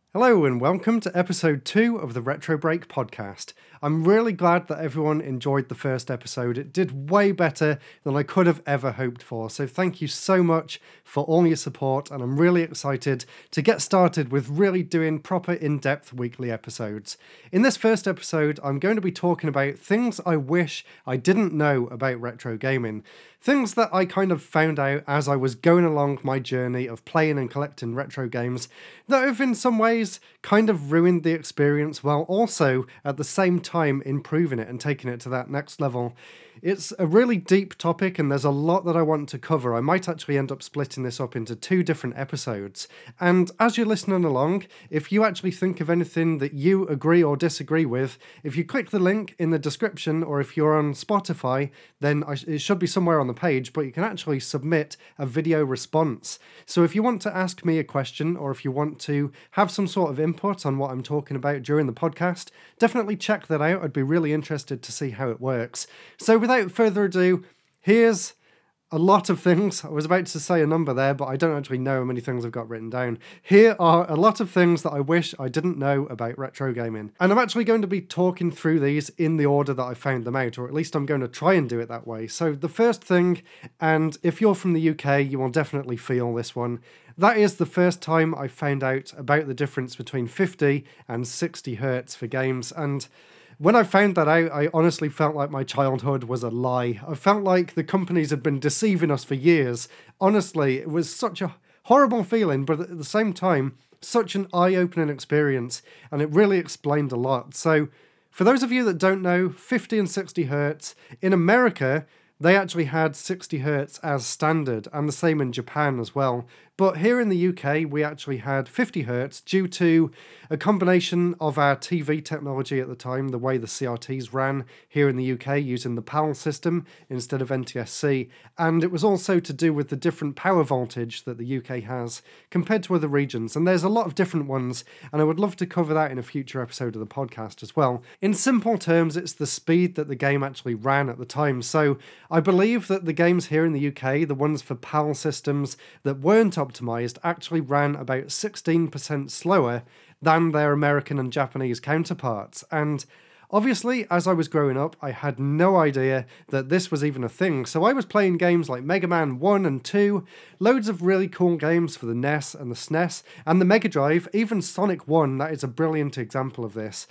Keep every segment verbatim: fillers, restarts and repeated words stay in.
Hello and welcome to episode two of the Retro Break podcast. I'm really glad that everyone enjoyed the first episode. It did way better than I could have ever hoped for, so thank you so much for all your support, and I'm really excited to get started with really doing proper in-depth weekly episodes. In this first episode, I'm going to be talking about things I wish I didn't know about retro gaming. Things that I kind of found out as I was going along my journey of playing and collecting retro games that have in some ways kind of ruined the experience while also at the same time improving it and taking it to that next level. It's a really deep topic and there's a lot that I want to cover. I might actually end up splitting this up into two different episodes. And as you're listening along, if you actually think of anything that you agree or disagree with, if you click the link in the description or if you're on Spotify, then I, it should be somewhere on the page, but you can actually submit a video response. So if you want to ask me a question or if you want to have some sort of input on what I'm talking about during the podcast, definitely check that out. I'd be really interested to see how it works. So without further ado, here's a lot of things. I was about to say a number there, but I don't actually know how many things I've got written down. Here are a lot of things that I wish I didn't know about retro gaming. And I'm actually going to be talking through these in the order that I found them out, or at least I'm going to try and do it that way. So the first thing, and if you're from the U K, you will definitely feel this one, that is the first time I found out about the difference between fifty and sixty hertz for games. And when I found that out, I honestly felt like my childhood was a lie. I felt like the companies had been deceiving us for years. Honestly, it was such a horrible feeling, but at the same time, such an eye-opening experience, and it really explained a lot. So, for those of you that don't know, fifty and sixty hertz, in America, they actually had sixty hertz as standard, and the same in Japan as well. But here in the U K, we actually had fifty hertz due to a combination of our T V technology at the time, the way the C R Ts ran here in the U K using the PAL system instead of N T S C. And it was also to do with the different power voltage that the U K has compared to other regions. And there's a lot of different ones, and I would love to cover that in a future episode of the podcast as well. In simple terms, it's the speed that the game actually ran at the time. So I believe that the games here in the U K, the ones for PAL systems that weren't optimized, actually ran about sixteen percent slower than their American and Japanese counterparts. And obviously, as I was growing up, I had no idea that this was even a thing. So I was playing games like Mega Man one and two, loads of really cool games for the N E S and the S N E S, and the Mega Drive, even Sonic one, that is a brilliant example of this.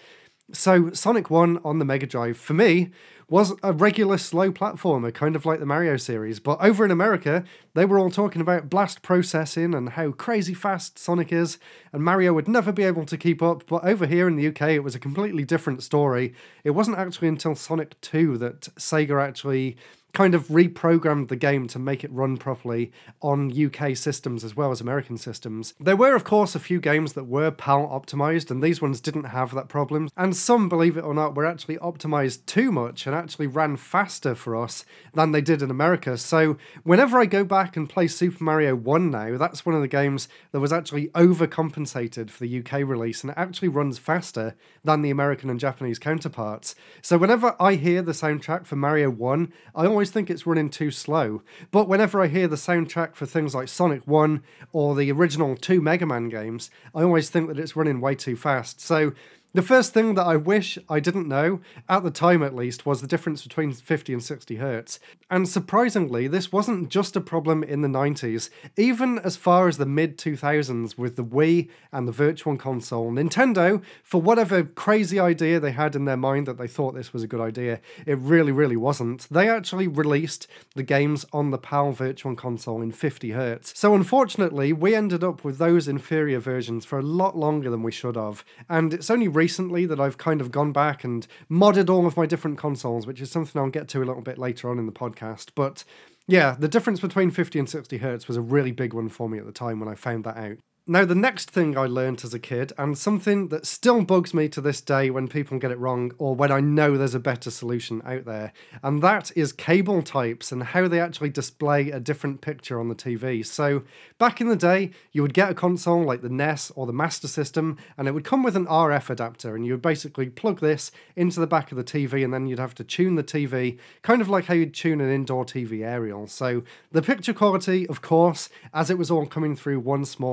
So Sonic one on the Mega Drive, for me, was a regular slow platformer, kind of like the Mario series. But over in America, they were all talking about blast processing and how crazy fast Sonic is, and Mario would never be able to keep up. But over here in the U K, it was a completely different story. It wasn't actually until Sonic two that Sega actually kind of reprogrammed the game to make it run properly on U K systems as well as American systems. There were, of course, a few games that were PAL optimized, and these ones didn't have that problem. And some, believe it or not, were actually optimized too much and actually ran faster for us than they did in America. So whenever I go back and play Super Mario one now, that's one of the games that was actually overcompensated for the U K release, and it actually runs faster than the American and Japanese counterparts. So whenever I hear the soundtrack for Mario one, I always think it's running too slow. But whenever I hear the soundtrack for things like Sonic one or the original two Mega Man games, I always think that it's running way too fast. So the first thing that I wish I didn't know, at the time at least, was the difference between fifty and sixty hertz. And surprisingly, this wasn't just a problem in the nineties. Even as far as the mid two thousands with the Wii and the Virtual Console, Nintendo, for whatever crazy idea they had in their mind that they thought this was a good idea, it really, really wasn't. They actually released the games on the PAL Virtual Console in fifty hertz. So unfortunately, we ended up with those inferior versions for a lot longer than we should have. And it's only recently that I've kind of gone back and modded all of my different consoles, which is something I'll get to a little bit later on in the podcast. But yeah, the difference between fifty and sixty hertz was a really big one for me at the time when I found that out. Now, the next thing I learned as a kid, and something that still bugs me to this day when people get it wrong, or when I know there's a better solution out there, and that is cable types and how they actually display a different picture on the T V. So, back in the day, you would get a console like the N E S or the Master System, and it would come with an R F adapter, and you would basically plug this into the back of the T V, and then you'd have to tune the T V, kind of like how you'd tune an indoor T V aerial. So, the picture quality, of course, as it was all coming through one small cable,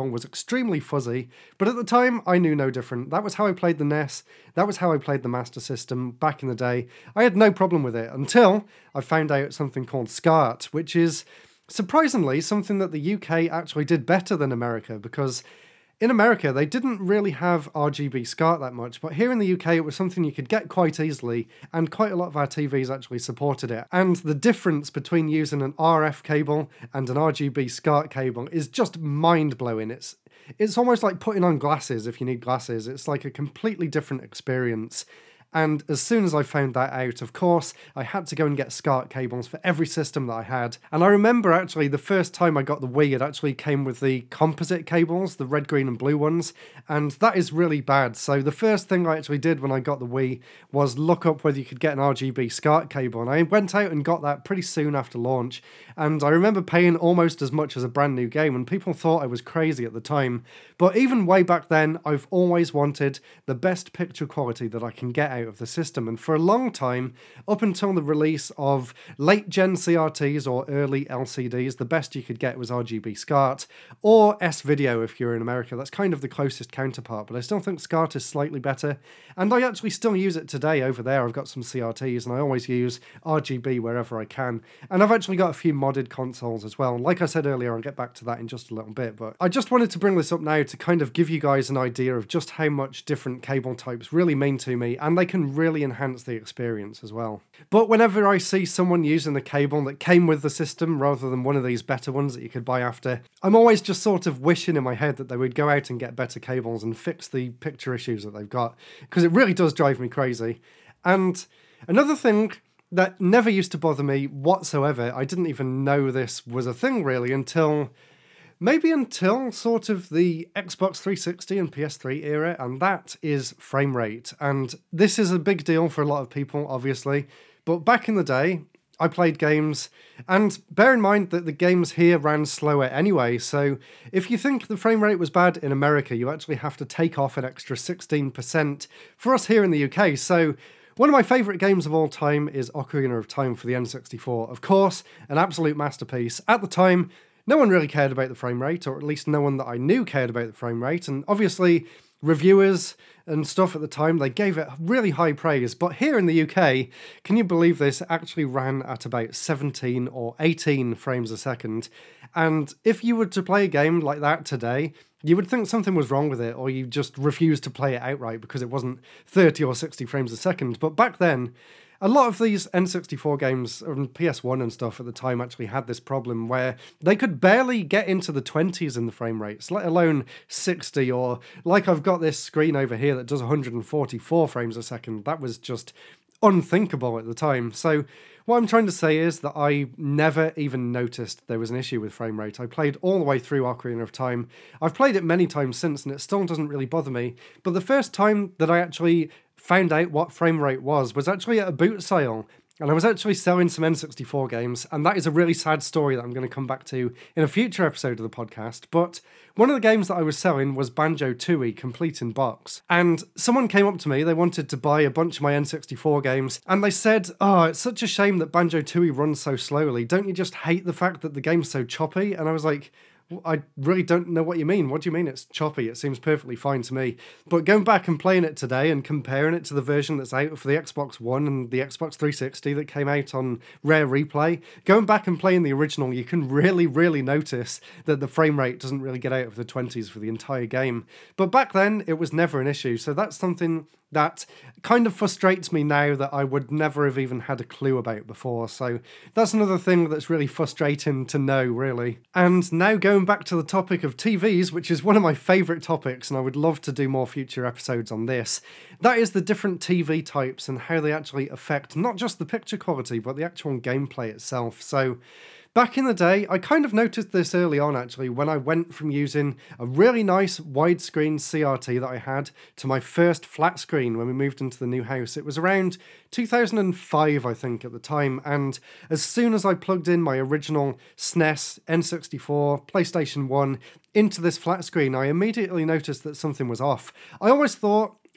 cable was extremely fuzzy, but at the time I knew no different. That was how I played the N E S, that was how I played the Master System back in the day. I had no problem with it until I found out something called SCART, which is surprisingly something that the U K actually did better than America, because in America, they didn't really have R G B SCART that much, but here in the U K, it was something you could get quite easily, and quite a lot of our T Vs actually supported it. And the difference between using an R F cable and an R G B SCART cable is just mind-blowing. It's, it's almost like putting on glasses if you need glasses. It's like a completely different experience. And as soon as I found that out, of course, I had to go and get SCART cables for every system that I had. And I remember actually the first time I got the Wii, it actually came with the composite cables, the red, green and blue ones. And that is really bad. So the first thing I actually did when I got the Wii was look up whether you could get an R G B SCART cable. And I went out and got that pretty soon after launch. And I remember paying almost as much as a brand new game, and people thought I was crazy at the time. But even way back then, I've always wanted the best picture quality that I can get out of the system, and for a long time, up until the release of late gen C R Ts or early L C Ds, the best you could get was R G B SCART, or S-Video if you're in America. That's kind of the closest counterpart, but I still think SCART is slightly better, and I actually still use it today over there. I've got some C R Ts, and I always use R G B wherever I can, and I've actually got a few modded consoles as well. Like I said earlier, I'll get back to that in just a little bit, but I just wanted to bring this up now to kind of give you guys an idea of just how much different cable types really mean to me, and they can really enhance the experience as well. But whenever I see someone using the cable that came with the system rather than one of these better ones that you could buy after, I'm always just sort of wishing in my head that they would go out and get better cables and fix the picture issues that they've got, because it really does drive me crazy. And another thing that never used to bother me whatsoever, I didn't even know this was a thing really until Maybe until sort of the Xbox three sixty and P S three era, and that is frame rate. And this is a big deal for a lot of people, obviously, but back in the day, I played games, and bear in mind that the games here ran slower anyway, so if you think the frame rate was bad in America, you actually have to take off an extra sixteen percent for us here in the U K, so one of my favourite games of all time is Ocarina of Time for the N sixty-four. Of course, an absolute masterpiece. At the time, no one really cared about the frame rate, or at least no one that I knew cared about the frame rate, and obviously reviewers and stuff at the time, they gave it really high praise, but here in the U K, can you believe this, it actually ran at about seventeen or eighteen frames a second, and if you were to play a game like that today, you would think something was wrong with it, or you just refused to play it outright because it wasn't thirty or sixty frames a second, but back then, a lot of these N sixty-four games and P S one and stuff at the time actually had this problem where they could barely get into the twenties in the frame rates, let alone sixty, or like I've got this screen over here that does one hundred forty-four frames a second. That was just unthinkable at the time. So what I'm trying to say is that I never even noticed there was an issue with frame rate. I played all the way through Ocarina of Time. I've played it many times since and it still doesn't really bother me. But the first time that I actually found out what frame rate was was actually at a boot sale. And I was actually selling some N sixty-four games, and that is a really sad story that I'm going to come back to in a future episode of the podcast. But one of the games that I was selling was Banjo-Tooie Complete in Box. And someone came up to me, they wanted to buy a bunch of my N sixty-four games, and they said, "Oh, it's such a shame that Banjo-Tooie runs so slowly. Don't you just hate the fact that the game's so choppy?" And I was like, I really don't know what you mean. What do you mean it's choppy? It seems perfectly fine to me. But going back and playing it today and comparing it to the version that's out for the Xbox One and the Xbox three sixty that came out on Rare Replay, going back and playing the original, you can really, really notice that the frame rate doesn't really get out of the twenties for the entire game. But back then, it was never an issue. So that's something that kind of frustrates me now that I would never have even had a clue about before. So that's another thing that's really frustrating to know, really. And now going back to the topic of T Vs, which is one of my favourite topics, and I would love to do more future episodes on this, that is the different T V types and how they actually affect not just the picture quality, but the actual gameplay itself. So back in the day, I kind of noticed this early on actually when I went from using a really nice widescreen C R T that I had to my first flat screen when we moved into the new house. It was around two thousand five, I think, at the time, and as soon as I plugged in my original S N E S, N sixty-four, PlayStation one into this flat screen, I immediately noticed that something was off. I always thought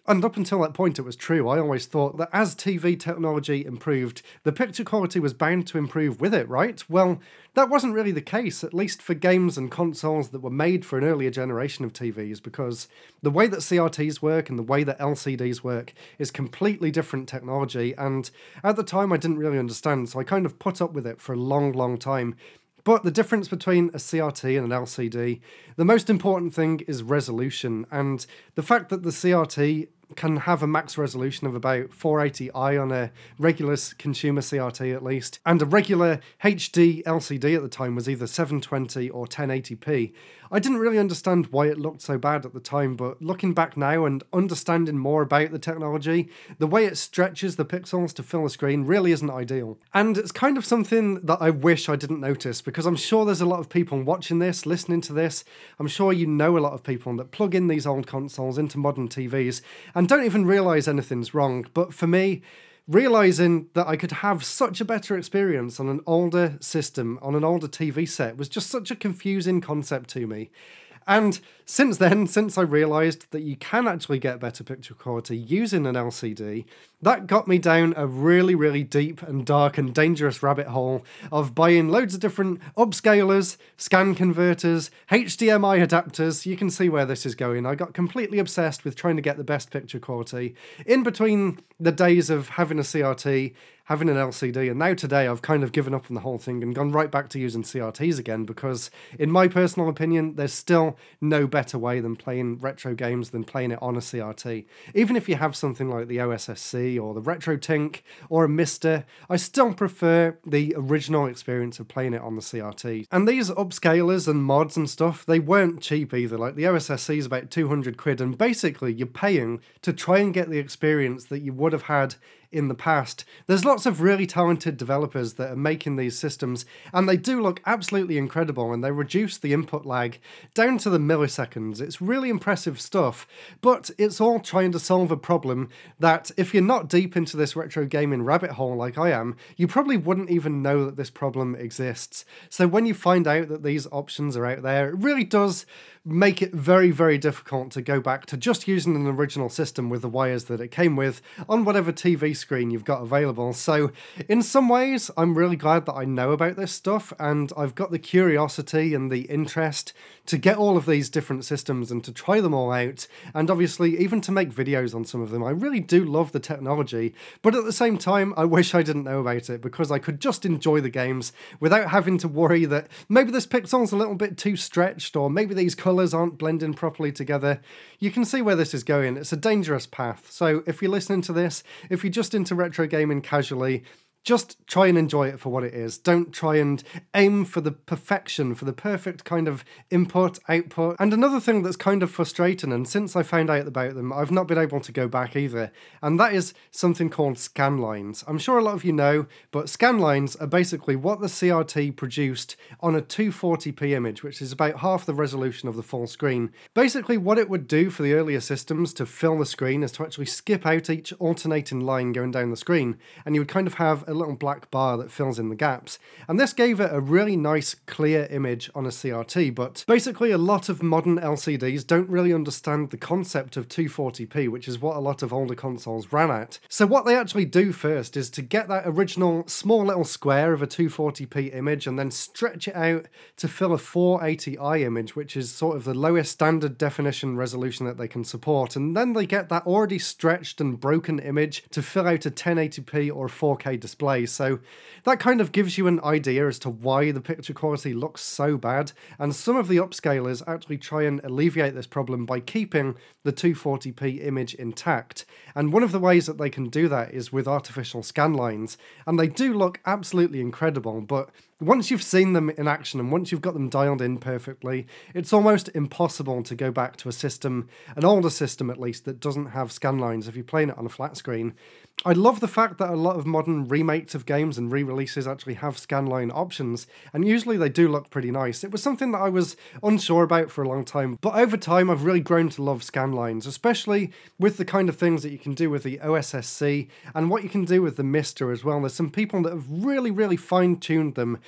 And up until that point, it was true. I always thought that as T V technology improved, the picture quality was bound to improve with it, right? Well, that wasn't really the case, at least for games and consoles that were made for an earlier generation of T Vs, because the way that C R Ts work and the way that L C Ds work is completely different technology, and at the time I didn't really understand, so I kind of put up with it for a long, long time. But the difference between a C R T and an L C D, the most important thing is resolution, and the fact that the C R T can have a max resolution of about four eighty i on a regular consumer C R T at least, and a regular H D L C D at the time was either seven twenty or ten eighty p. I didn't really understand why it looked so bad at the time, but looking back now and understanding more about the technology, the way it stretches the pixels to fill the screen really isn't ideal. And it's kind of something that I wish I didn't notice, because I'm sure there's a lot of people watching this, listening to this. I'm sure you know a lot of people that plug in these old consoles into modern T Vs and don't even realise anything's wrong. But for me, realising that I could have such a better experience on an older system, on an older T V set, was just such a confusing concept to me. And since then, since I realised that you can actually get better picture quality using an L C D, that got me down a really, really deep and dark and dangerous rabbit hole of buying loads of different upscalers, scan converters, H D M I adapters. You can see where this is going. I got completely obsessed with trying to get the best picture quality in between the days of having a C R T, having an L C D, and now today I've kind of given up on the whole thing and gone right back to using C R Ts again, because in my personal opinion, there's still no better way than playing retro games than playing it on a C R T. Even if you have something like the O S S C or the RetroTink or a Mister, I still prefer the original experience of playing it on the C R T. And these upscalers and mods and stuff, they weren't cheap either. Like the O S S C is about two hundred quid, and basically you're paying to try and get the experience that you would have had in the past. There's lots of really talented developers that are making these systems, and they do look absolutely incredible, and they reduce the input lag down to the milliseconds. It's really impressive stuff, but it's all trying to solve a problem that if you're not deep into this retro gaming rabbit hole like I am, you probably wouldn't even know that this problem exists. So when you find out that these options are out there, it really does make it very, very difficult to go back to just using an original system with the wires that it came with on whatever T V screen you've got available. So in some ways, I'm really glad that I know about this stuff, and I've got the curiosity and the interest to get all of these different systems and to try them all out, and obviously even to make videos on some of them. I really do love the technology, but at the same time, I wish I didn't know about it, because I could just enjoy the games without having to worry that maybe this pixel's a little bit too stretched, or maybe these colours aren't blending properly together. You can see where this is going. It's a dangerous path. So if you're listening to this, if you're just into retro gaming casually, just try and enjoy it for what it is. Don't try and aim for the perfection, for the perfect kind of input, output. And another thing that's kind of frustrating, and since I found out about them, I've not been able to go back either, and that is something called scan lines. I'm sure a lot of you know, but scan lines are basically what the C R T produced on a two forty p image, which is about half the resolution of the full screen. Basically, what it would do for the earlier systems to fill the screen is to actually skip out each alternating line going down the screen, and you would kind of have a little black bar that fills in the gaps. And this gave it a really nice clear image on a C R T, but basically a lot of modern L C Ds don't really understand the concept of two forty p, which is what a lot of older consoles ran at. So what they actually do first is to get that original small little square of a two forty p image and then stretch it out to fill a four eighty i image, which is sort of the lowest standard definition resolution that they can support. And then they get that already stretched and broken image to fill out a ten eighty p or four K display. So that kind of gives you an idea as to why the picture quality looks so bad, and some of the upscalers actually try and alleviate this problem by keeping the two forty p image intact. And one of the ways that they can do that is with artificial scan lines, and they do look absolutely incredible, but once you've seen them in action and once you've got them dialed in perfectly, it's almost impossible to go back to a system, an older system at least, that doesn't have scan lines if you're playing it on a flat screen. I love the fact that a lot of modern remakes of games and re-releases actually have scanline options, and usually they do look pretty nice. It was something that I was unsure about for a long time, but over time I've really grown to love scanlines, especially with the kind of things that you can do with the O S S C and what you can do with the Mister as well. There's some people that have really, really fine-tuned them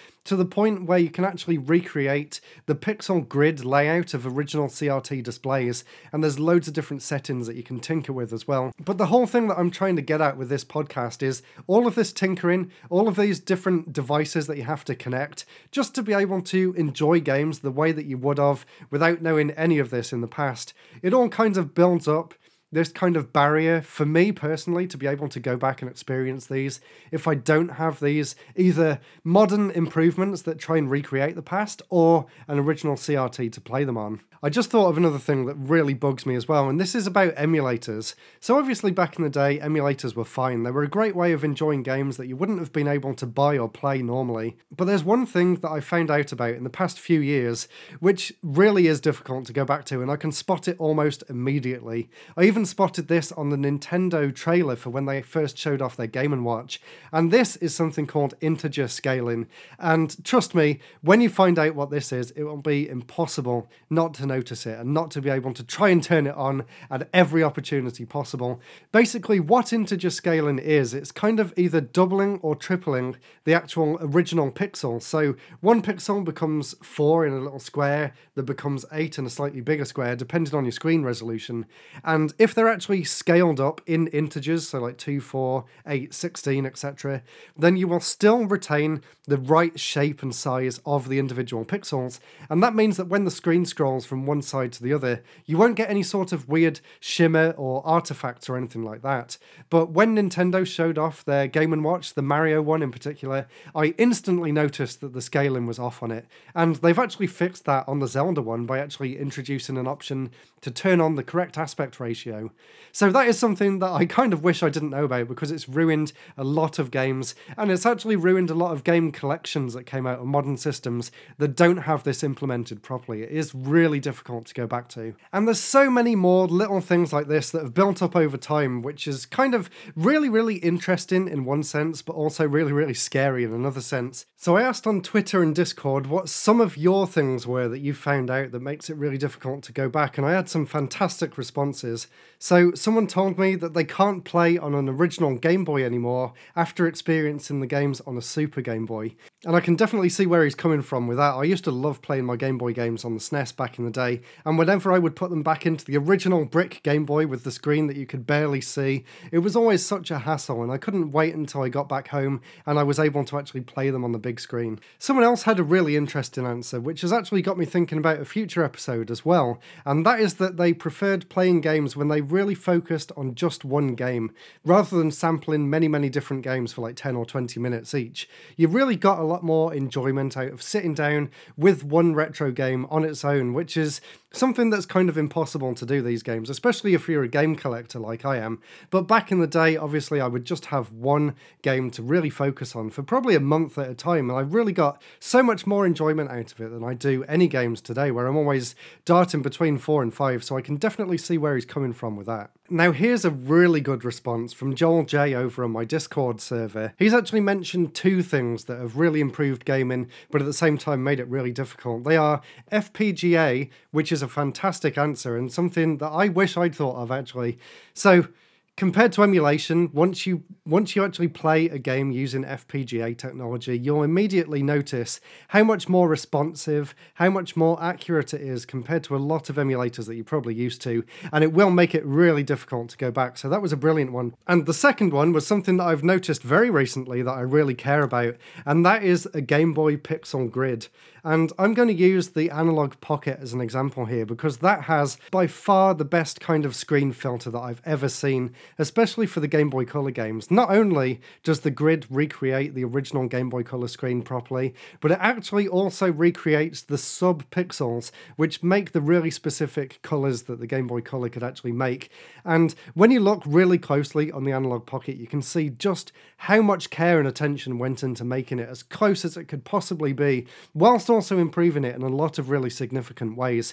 to the point where you can actually recreate the pixel grid layout of original C R T displays, and there's loads of different settings that you can tinker with as well. But the whole thing that I'm trying to get at with this podcast is all of this tinkering, all of these different devices that you have to connect, just to be able to enjoy games the way that you would have without knowing any of this in the past. It all kind of builds up this kind of barrier for me personally to be able to go back and experience these if I don't have these either modern improvements that try and recreate the past or an original C R T to play them on. I just thought of another thing that really bugs me as well, and this is about emulators. So obviously back in the day, emulators were fine. They were a great way of enjoying games that you wouldn't have been able to buy or play normally. But there's one thing that I found out about in the past few years, which really is difficult to go back to, and I can spot it almost immediately. I even spotted this on the Nintendo trailer for when they first showed off their Game and Watch, and this is something called integer scaling. And trust me, when you find out what this is, it will be impossible not to notice it and not to be able to try and turn it on at every opportunity possible. Basically, what integer scaling is, it's kind of either doubling or tripling the actual original pixel. So one pixel becomes four in a little square that becomes eight in a slightly bigger square, depending on your screen resolution. And if they're actually scaled up in integers, so like two, four, eight, sixteen, et cetera, then you will still retain the right shape and size of the individual pixels. And that means that when the screen scrolls from one side to the other, you won't get any sort of weird shimmer or artifacts or anything like that. But when Nintendo showed off their Game and Watch, the Mario one in particular, I instantly noticed that the scaling was off on it. And they've actually fixed that on the Zelda one by actually introducing an option to turn on the correct aspect ratio. So that is something that I kind of wish I didn't know about, because it's ruined a lot of games, and it's actually ruined a lot of game collections that came out on modern systems that don't have this implemented properly. It is really difficult to go back to. And there's so many more little things like this that have built up over time, which is kind of really, really interesting in one sense, but also really, really scary in another sense. So I asked on Twitter and Discord what some of your things were that you found out that makes it really difficult to go back, and I had some fantastic responses. So someone told me that they can't play on an original Game Boy anymore after experiencing the games on a Super Game Boy. And I can definitely see where he's coming from with that. I used to love playing my Game Boy games on the S N E S back in the day, and whenever I would put them back into the original brick Game Boy with the screen that you could barely see, it was always such a hassle, and I couldn't wait until I got back home and I was able to actually play them on the big screen. Someone else had a really interesting answer, which has actually got me thinking about a future episode as well, and that is that they preferred playing games when they really focused on just one game, rather than sampling many, many different games for like ten or twenty minutes each. You really got a lot more enjoyment out of sitting down with one retro game on its own, which is something that's kind of impossible to do these games, especially if you're a game collector like I am. But back in the day, obviously, I would just have one game to really focus on for probably a month at a time, and I really got so much more enjoyment out of it than I do any games today, where I'm always darting between four and five, so I can definitely see where he's coming from with that. Now, here's a really good response from Joel J over on my Discord server. He's actually mentioned two things that have really improved gaming, but at the same time made it really difficult. They are F P G A, which is a fantastic answer and something that I wish I'd thought of actually. So, compared to emulation, once you once you actually play a game using F P G A technology, you'll immediately notice how much more responsive, how much more accurate it is compared to a lot of emulators that you're probably used to, and it will make it really difficult to go back. So that was a brilliant one. And the second one was something that I've noticed very recently that I really care about, and that is a Game Boy Pixel Grid. And I'm going to use the Analog Pocket as an example here, because that has by far the best kind of screen filter that I've ever seen, especially for the Game Boy Color games. Not only does the grid recreate the original Game Boy Color screen properly, but it actually also recreates the sub-pixels, which make the really specific colors that the Game Boy Color could actually make. And when you look really closely on the Analog Pocket, you can see just how much care and attention went into making it as close as it could possibly be, whilst also improving it in a lot of really significant ways.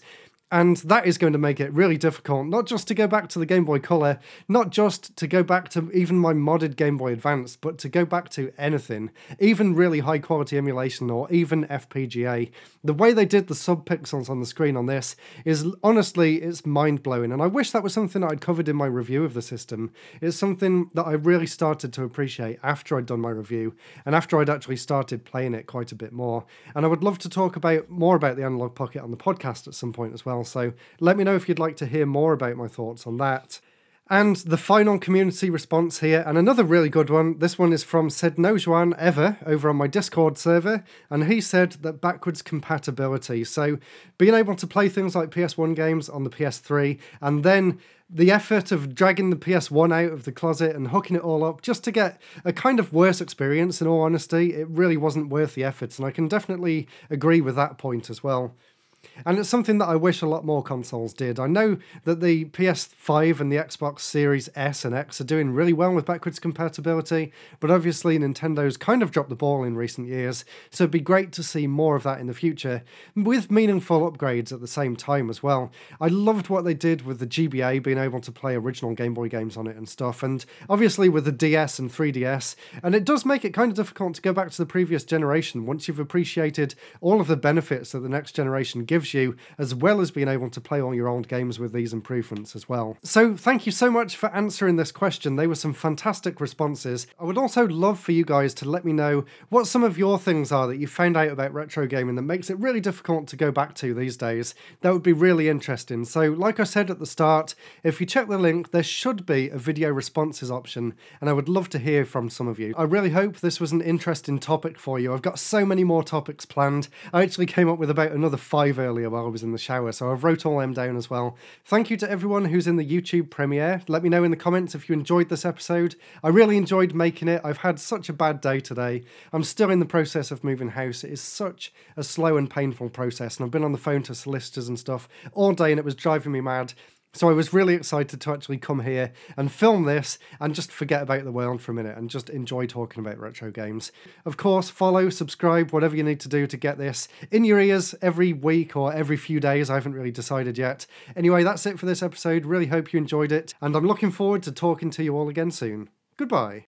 And that is going to make it really difficult, not just to go back to the Game Boy Color, not just to go back to even my modded Game Boy Advance, but to go back to anything, even really high quality emulation or even F P G A. The way they did the sub-pixels on the screen on this is, honestly, it's mind-blowing, and I wish that was something I'd covered in my review of the system. It's something that I really started to appreciate after I'd done my review, and after I'd actually started playing it quite a bit more. And I would love to talk about more about the Analog Pocket on the podcast at some point as well. So let me know if you'd like to hear more about my thoughts on that. And the final community response here, and another really good one. This one is from Said No Juan Ever over on my Discord server, and he said that backwards compatibility. So being able to play things like P S one games on the P S three, and then the effort of dragging the P S one out of the closet and hooking it all up just to get a kind of worse experience, in all honesty, it really wasn't worth the effort, and I can definitely agree with that point as well. And it's something that I wish a lot more consoles did. I know that the P S five and the Xbox Series S and X are doing really well with backwards compatibility, but obviously Nintendo's kind of dropped the ball in recent years, so it'd be great to see more of that in the future, with meaningful upgrades at the same time as well. I loved what they did with the G B A, being able to play original Game Boy games on it and stuff, and obviously with the D S and three D S, and it does make it kind of difficult to go back to the previous generation once you've appreciated all of the benefits that the next generation gives you, as well as being able to play all your old games with these improvements as well. So thank you so much for answering this question. They were some fantastic responses. I would also love for you guys to let me know what some of your things are that you found out about retro gaming that makes it really difficult to go back to these days. That would be really interesting. So like I said at the start, if you check the link, there should be a video responses option, and I would love to hear from some of you. I really hope this was an interesting topic for you. I've got so many more topics planned. I actually came up with about another five earlier while I was in the shower, so I've wrote all them down as well. Thank you to everyone who's in the YouTube premiere. Let me know in the comments if you enjoyed this episode. I really enjoyed making it. I've had such a bad day today. I'm still in the process of moving house. It is such a slow and painful process, and I've been on the phone to solicitors and stuff all day, and it was driving me mad. So I was really excited to actually come here and film this and just forget about the world for a minute and just enjoy talking about retro games. Of course, follow, subscribe, whatever you need to do to get this in your ears every week or every few days. I haven't really decided yet. Anyway, that's it for this episode. Really hope you enjoyed it, and I'm looking forward to talking to you all again soon. Goodbye.